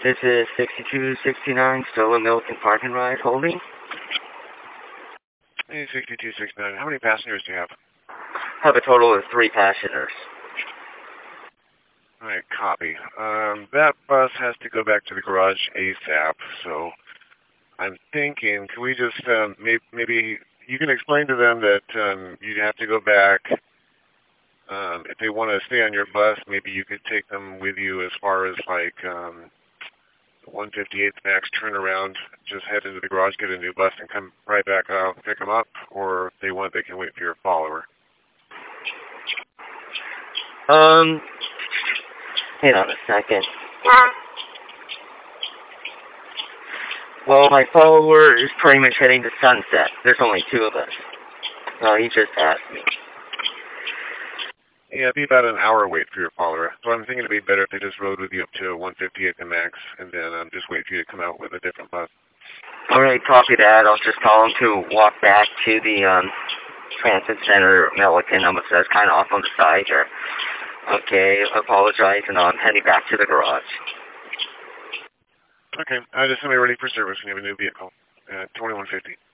This is 6269, Stolen Milton Park and Ride holding. Hey, 6269. How many passengers do you have? Have a total of 3 passengers. All right, copy. That bus has to go back to the garage ASAP, so I'm thinking, can we just, maybe you can explain to them that you'd have to go back. If they want to stay on your bus, maybe you could take them with you as far as like 158th Max, turn around, just head into the garage, get a new bus, and come right back out, pick them up, or if they want, they can wait for your follower. Hang on a second. Well, my follower is pretty much heading to Sunset. There's only 2 of us. He just asked me. Yeah, it'd be about an hour wait for your follower. So I'm thinking it'd be better if they just rode with you up to 158th and Max, and then just wait for you to come out with a different bus. Alright, copy that. I'll just tell him to walk back to the Transit Center, Milliken. That's kind of off on the side here. Okay, apologize, and I'm heading back to the garage. Okay, just somebody ready for service when you have a new vehicle at 2150.